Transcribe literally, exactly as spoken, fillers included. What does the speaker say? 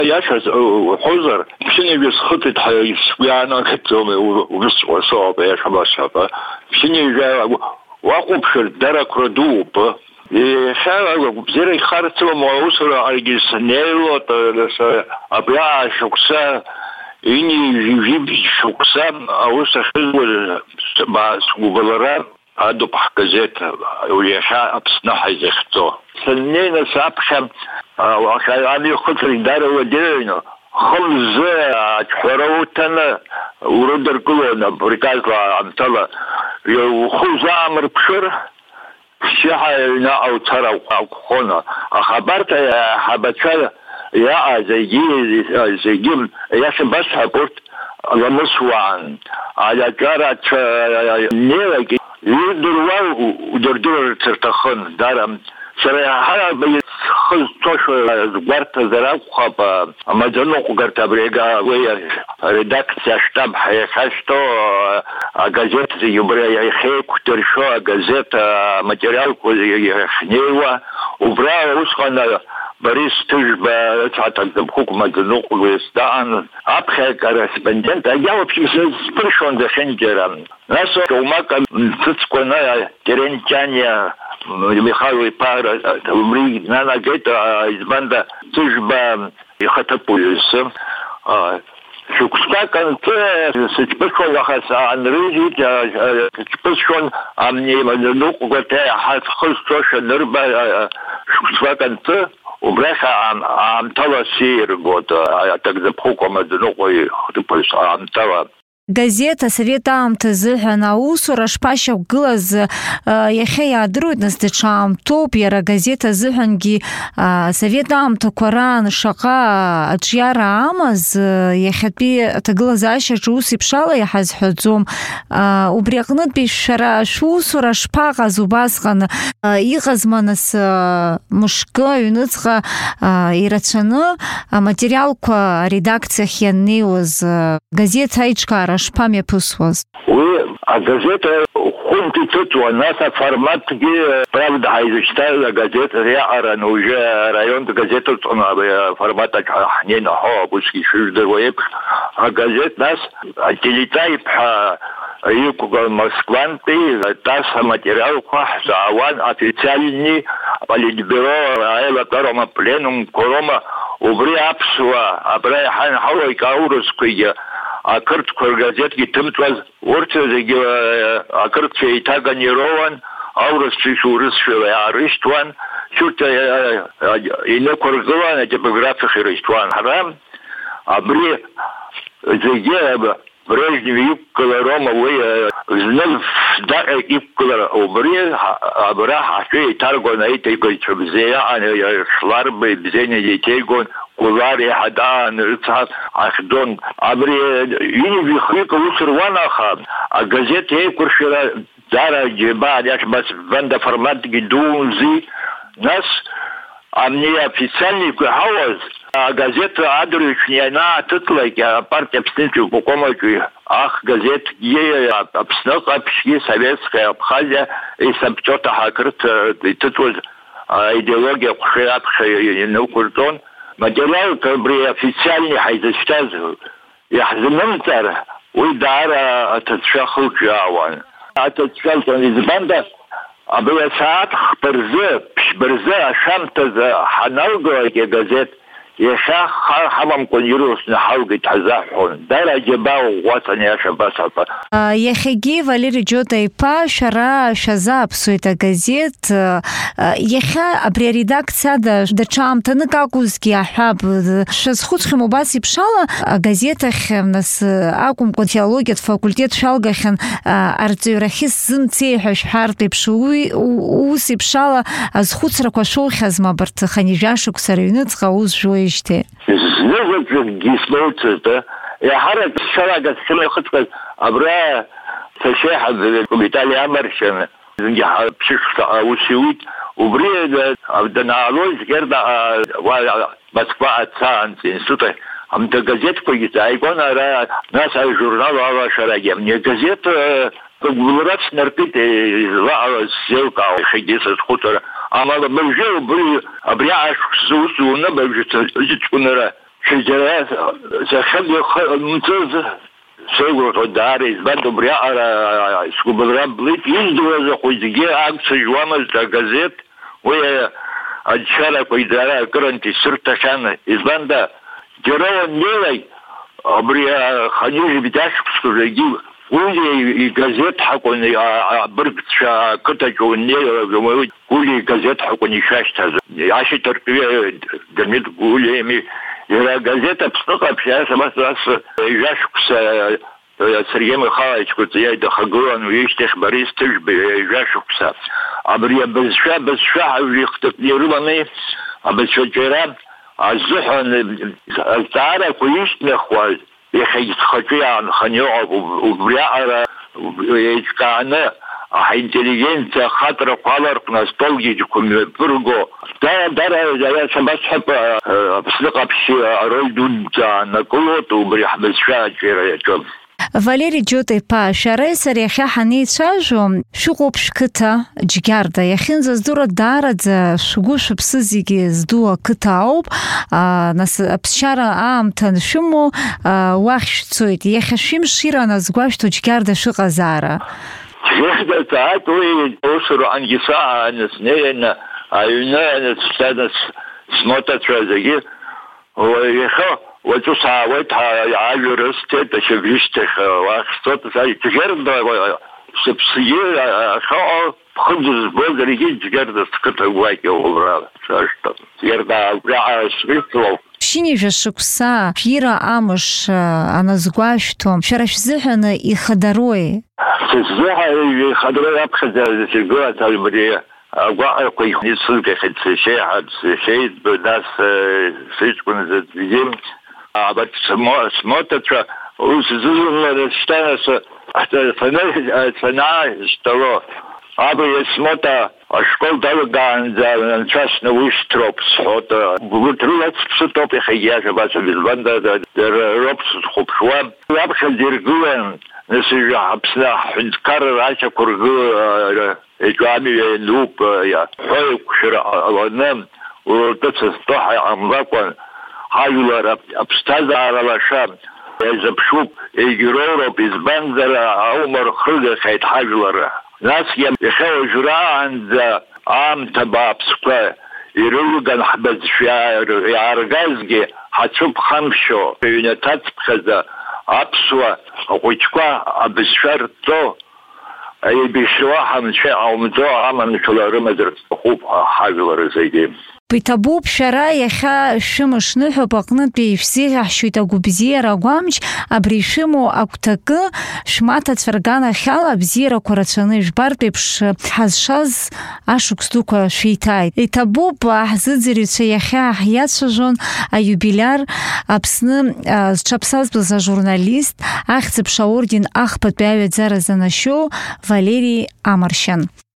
Яшаз хозар пшеневис хытыт сгуяна кэтзоме увысвасоба яшабасаба пшеневя вакупшер даракродуба и шара бзерей харцева маусра аргиснело то абя шукса ини виб шукса ауса хызва бас губалара адуп газета уяша абсна изехто сеннена сапшам وعشان خطر الدار ودينا خمس حروتنا وردر كلنا بركاز عم طلع وخوز عمر بشر شحنا أو ترى أو خنا خبرت يا حبتشل يا زيجي زيجي يا شباب هبورت لمسوان على جارة نيرك يدروا ودردور ترتخن دارم سرها بي خذ توش غرت زراق خب اما جنو غرت بريغا ويا редакция штаб хашто газет юбрая хек тершо газета материал кулехнева убра русхана Борис Тыжба так хукма жну кулестан апхе корреспондент а я вообще спрашивал за Шендера нас умака цицкона терентяне Михаил Пара умри на нагета из банда Тыжба и хатапулюса Шукста конце сычпышон лахаса анрыжит сычпышон амне ну готе хас хостоша нырба шукста конце убраха ам ам таласир год так запхуком ну кой хтыпыс ам тала газета Советамта зыхана аусура шпашьа гылаз иахьа иаадыруеит нас даҽа аамҭоуп иара газета зыҳәангьы Советамҭақәа раан шаҟа аҿиара амаз иахьатәи аҭагылазаашьаҿы ус еиԥш ала иҳазҳәаӡом убри аҟнытәи шәара шәусура шԥаҟаз убасҟан иҟазма нас мышкы аҩныҵҟа ирацәаны аматериалқәа аредакциахь ианнеиуаз газета аиҿкаара шԥамҩаԥысуаз газета хунти тытва наса форматги правда хайзычтала газета реаран уже район газета формата хнена хабуски шиждервоеп а газет нас телетайп Юкугал Москванты, тас материал Хахсаван, официальный политбюро, Аэла Корома Пленум, Корома, Убри Апсуа, Абрайхан Хауай Кауруская, а кырткор газетки тымтваз, Урцезеги, а кыртче и таганирован, Аурусчи Шурысшева, Арыштван, Чута Инокоргуан, типографих Арыштван Харам, Абри Зегеба, Брежнев юбкала Рома, вы знал, да, юбкала обре, абра, хаши, тарго на этой кольцевзе, а не шларбы, бзене детей гон, кулари, хадан, рыцат, ахдон, абре, юни вихрика усырванаха, а газеты ей куршира, дара, джеба, яш бас ванда формат гидунзи, нас, а мне официальный хауаз, а газета адресная на тытлайки, а партия обстынчив покомойки, ах, газет, е, обснок, общие, советская, Абхазия, и сабчота хакрт, и тытвоз, идеология, кушеапшая, наукуртон, материал, который официальный хайзачтаз, яхзымымтар, уйдара, ататшаху джаван, ататшаху из банда, а было саат хберзе, пшберзе, ашамтаза, ханалгоя газет, يشاخ حمام كونيروس نحاول تحزحون دار جباو وطن يا شباب يخيجي فاليري جوتا يبا شرا شزاب سويتا газет يخا ابري редакция да дачам таныкакузки ахаб шазхуцхим убаси пшала газетах нас акум контиология факультет шалгахан арцюрахис зымцехаш харты пшуи уси пшала азхуцраква шохазма барт ханижашук сарюныцга уз жой Знезет гисноуцета, я харак шарага силай хутка абра ташеха Виталий Амаршин, я пшишка усиут, убре абдана алой герда Москва отца института, амта газет погита, айкона ра нас ай журнал ала шараге, мне газета Влад снарпит зла селка хидиса хутора. А мало бежал был обряж сусуна бежит чунера. شجرات زخلي ممتاز سووا داري زبدوا بريا سكوب الرب ليت يندوا زخويجي عكس جوامل تجازيت ويا الشارع كويدارا كرنتي سرتشان إزباندا جرا نيلي بريا خنيج بتاعش بسرجي ولي جازيت حقوني بربتشا كتاج ونيل ولي جازيت حقوني شاشتا عشي تركيا دميت ولي مي يا جازيتا بسطقة بشاسة بس بس يجاشكس Сергей Михайлович, вот я это хагуан, вещих Борис тыш бежашукса. А брия безша безша вихток не рубаны, а безшочера, а зухан альтара куиш нахвал. Я хай хотя ханё убряра ечкана, а интеллигенция хатра палар настолги кумпурго. Да да я сабасхап абслыка пси роль дунца на колоту брия безша чера чом. Валерий Джотепа шарай саряха хани цажу шугоп шкыта джгарда яхин заздура дарадza шугуш псызиги здуа кытауб нас псчара амтан шумо вахшцуит яхашим шира назгвашто джгарда шыгазара Джгарда таатуи осуру ангиса анснеена аюна стадас смотатразаги ойха Вот у Савойт Аюрсте, это еще вистых, что-то за Тигерда, субсидии, а что входит в Болгарии, Тигерда, скотовайки убрал, что Тигерда, убрал свитлов. Шини же шукса, пира амуш, она сгвашто, шараш зыхана и хадарой. Зыхана и хадарой обходя, зигуа талбрия. أقوى كوي نسول كخد شيء حد شيء بداس سيجكون زديم عبد سما سما ترى وسزول الاشتاس حتى فنا فنا اشتروا أبي سماتا أشكال دلقان زان تراس نويش تروبس هذا بقولت ستوب يخياش بس بالبندا در روبس خوب شوام لابخل ديرجوان نسيج حبسنا حنكرر عايشة كرجو إجامي لوب يا هاي كشرا النام وتصطح عملاقا هايلر أبستاذ على الشام إذا بشوف يجرورو بيزبنزر عمر خلد خيط هايلر ناس يم يخاو جراء عند عام تباب سكوا يروغن حبز شعر يعرغازجي هتشوف خمشو يونتات بخزا أبسوا ويتكوا أبسشار تو أي بيشواها من شيء أو مزوعة من كل رمز خوب حاجة زيدين. بتبوب شراي خا شمش نحو بقنت بيفسيح شويتا губзира гуамч абришимо актак шмата цвергана хала бзира корацаны жбар пепш хазшаз ашукстука швейтай и табуб ахзыдзирицу яха хьяцжон а юбиляр апсны чапсаз за журналист ахцепша орден ах подбявит зараз за нашо Валерий Амаршан.